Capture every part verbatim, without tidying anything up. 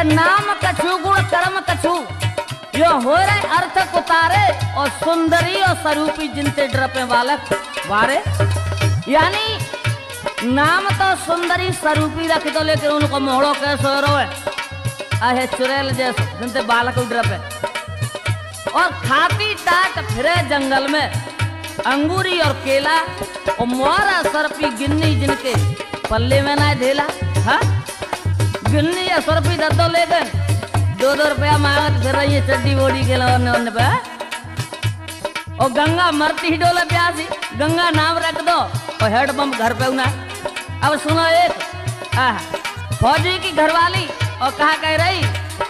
नाम कछु गुण कर्म कछु यो हो रहे अर्थ कुतारे और सुंदरी और स्वरूपी जिनते डरपे बालक वारे। यानी नाम तो सुंदरी स्वरूपी रख दो लेकिन उनको मोड़ो कैसे रोए आहे चुड़ैल जैसे जिनते बालक डरपे। और खाती टाट फिरे जंगल में अंगूरी और केला और मोरा सरपी गिन्नी जिनके पल्ले में ना ढेला। हाँ गिन्नी या सरपी दद्दो लेकर दो दो रुपया मांगत फिर रही है चड्डी बोड़ी के लाने पे। और गंगा मरती ही डोले प्यासी गंगा नाम रख दो और हेड पंप घर पे उना। अब सुनो एक आह फौजी की घरवाली और कहा कह रही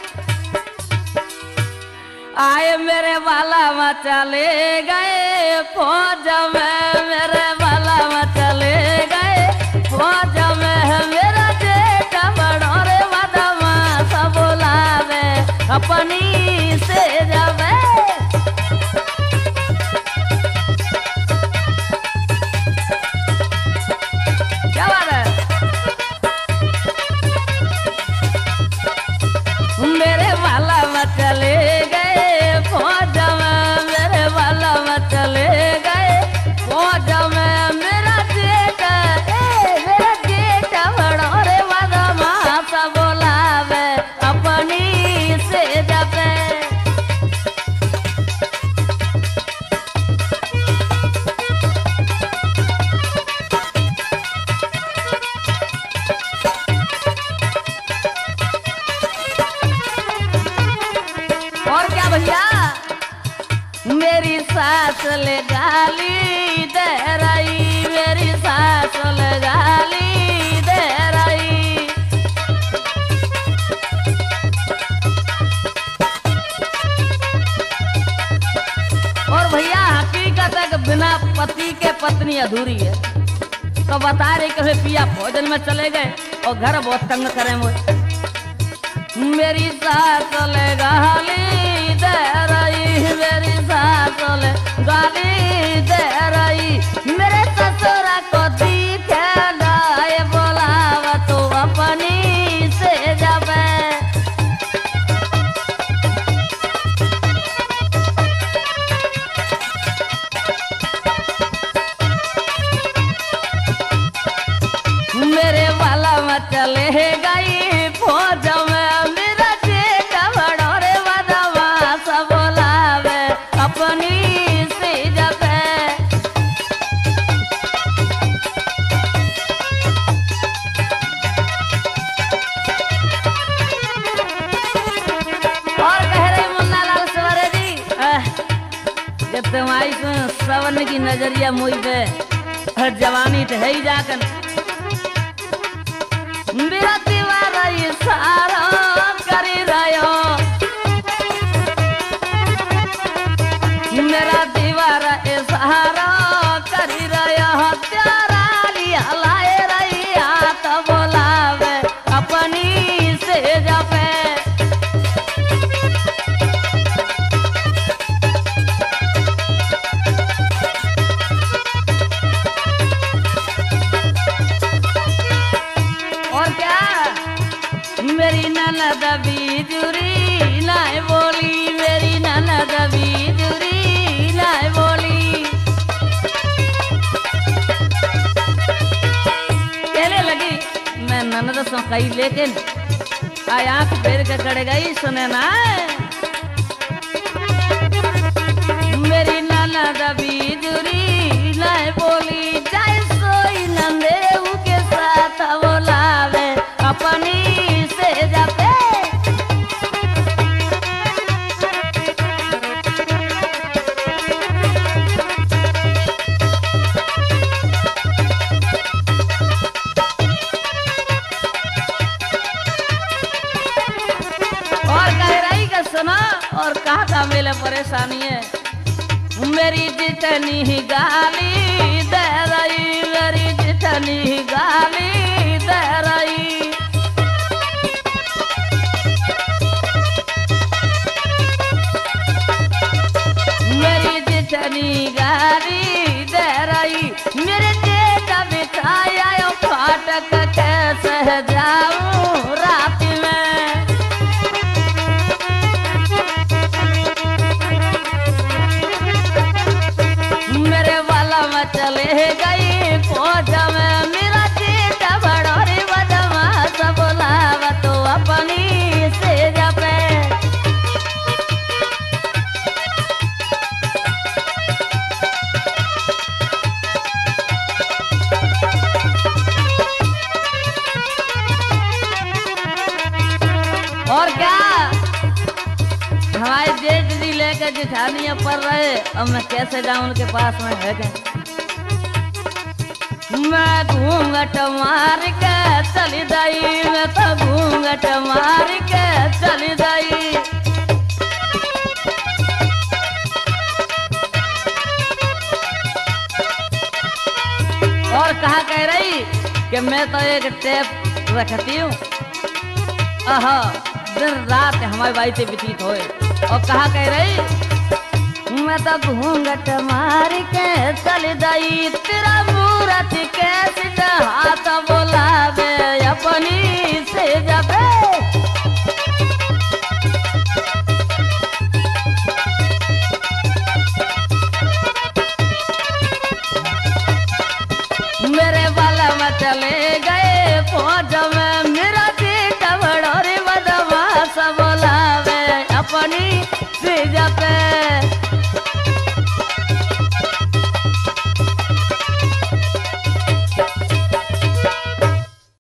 आए मेरे वाला में चले गए फौज में मेरे वाला में चले गए फौज में मेरा जेठा बड़ोरे वादमा सब बोलावे अपनी से जावे। क्या बात है मेरे वाला में चले गए फौज में मेरे वाला में चले गए फौज में मेरा जेठा ए मेरा जेठा बड़ोरे वादमा सब बोलावे अपनी से जावे। और क्या भैया मेरी सास ले गाली दे रही मेरी सास ले गाली दे रही। और भैया हकीकत है कि बिना पति के पत्नी अधूरी है। तो बता रही कहे पिया भोजन में चले गए और घर बहुत तंग करे मुझे। मेरी सास ले गाली दे रही मेरी सास ले गाली दे रही मेरे ससुरा को दिखे लाए बोलावा तो अपनी से जावे। मेरे वाला में चले गई फौज में मेरा जेठा बड़ोरे वादमा सब बोलावे अपनी से जावे। और कह रही मुन्ना लाल सवारे जी ये तुम्हारी सवन की नजरिया मुझ पे जवानी तो है ही जाकर मेरा दीवारा ये सारा करी रहो मेरा दीवारा ये सारा करी रहो तेरा लिया लाए रही तो बोलावे अपनी से जावे। और क्या मेरी ननद बीजुरी नाय बोली मेरी ननद बीजुरी नाय बोली। कहने लगी मैं ननद सो कही लेकिन आय आंख फेर के खड़े गई सुने ना मेरी ननद बीजुरी नाय बोली जाए सोई नंदेऊ के साथ बोलावे अपनी से जाते। और कह रही का सुना और कहा का मेले परेशानी है मेरी जितनी ही गाली दे रही मेरी जितनी ही गाली दे रही। मेरी जितनी गाली दे रही मेरे जेठा बिठाया फाटक कैसे जाऊं रात में। और क्या हमारे जेठ जी लेकर जिठानियां पर रहे, अब मैं कैसे जाऊं उनके पास में है क्या? मैं घूंघट मार के चली गई, मैं तो घूंघट मार के चली गई। और कहा कह रही कि मैं तो एक टेप रखती हूँ, आहा दिन रात हमारी बाई से व्यतीत होए। और कहा कह रही मैं तो घूंघट मार के चल गई, तेरा मूरत कैसे हाथ बोला